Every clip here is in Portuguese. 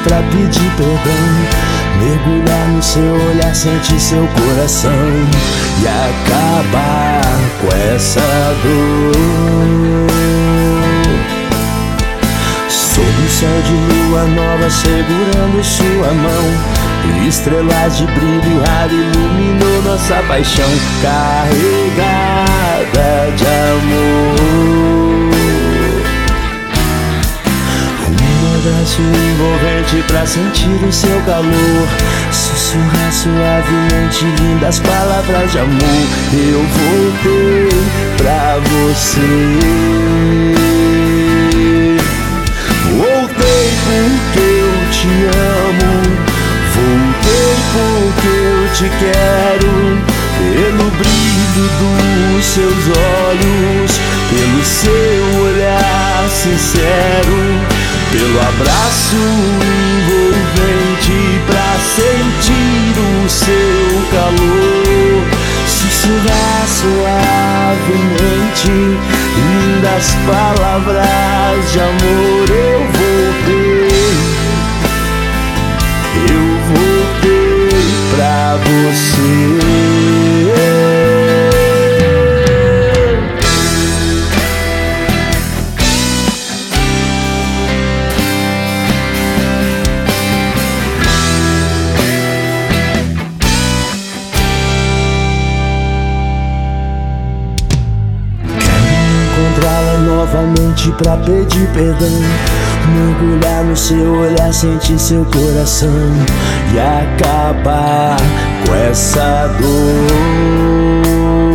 pra pedir perdão. Mergulhar no seu olhar, sentir seu coração e acabar com essa dor. Sob um céu de lua nova segurando sua mão, estrelas de brilho raro iluminou nossa paixão, carregada de amor. Um abraço envolvente pra sentir o seu calor, sussurrar suavemente lindas palavras de amor. Eu voltei pra você. Voltei porque eu te amo, voltei porque eu te quero. Pelo brilho dos seus olhos, pelo seu olhar sincero, pelo abraço envolvente pra sentir o seu calor. Sussurrar suavemente lindas palavras de amor. Eu voltei pra você. Encontrá-la novamente pra pedir perdão, mergulhar no seu olhar, sentir seu coração e acabar com essa dor.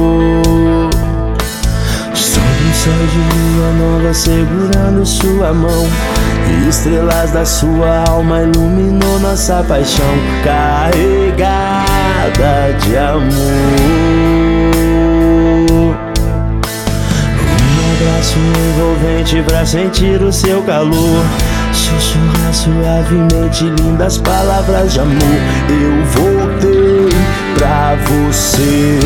Sob um céu de lua nova segurando sua mão, estrelas da sua alma iluminou nossa paixão, carregada de amor. Abraço envolvente pra sentir o seu calor, sussurrar suavemente lindas palavras de amor. Eu voltei pra você.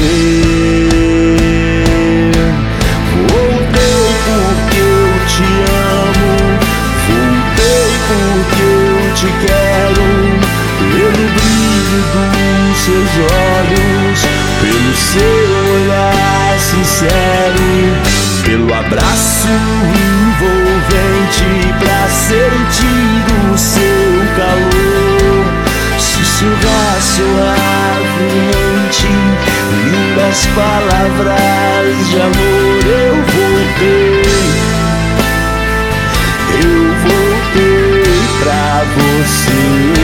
Voltei porque eu te amo, voltei porque eu te quero. Pelo brilho dos seus olhos, pelo seu olhar sincero, pelo abraço envolvente pra sentir o seu calor. Sussurrar suavemente lindas palavras de amor. Eu voltei pra você.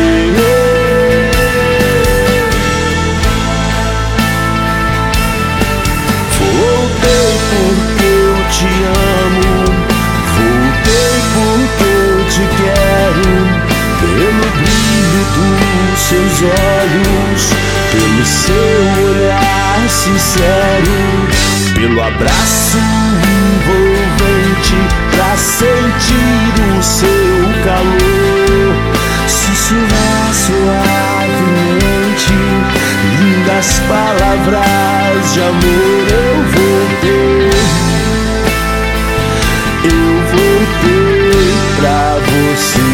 Porque eu te amo, voltei porque eu te quero. Pelo brilho dos seus olhos, pelo seu olhar sincero, pelo abraço envolvente pra sentir o seu calor. Sussurrar suavemente lindas palavras de amor. Eu voltei pra você.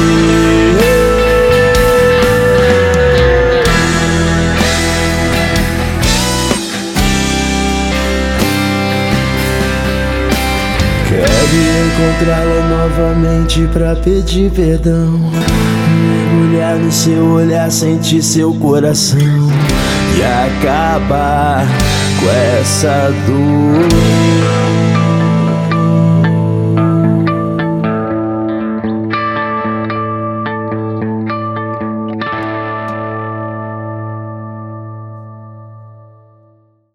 Quero encontrá-la novamente pra pedir perdão, mergulhar no seu olhar, sentir seu coração e acabar com essa dor.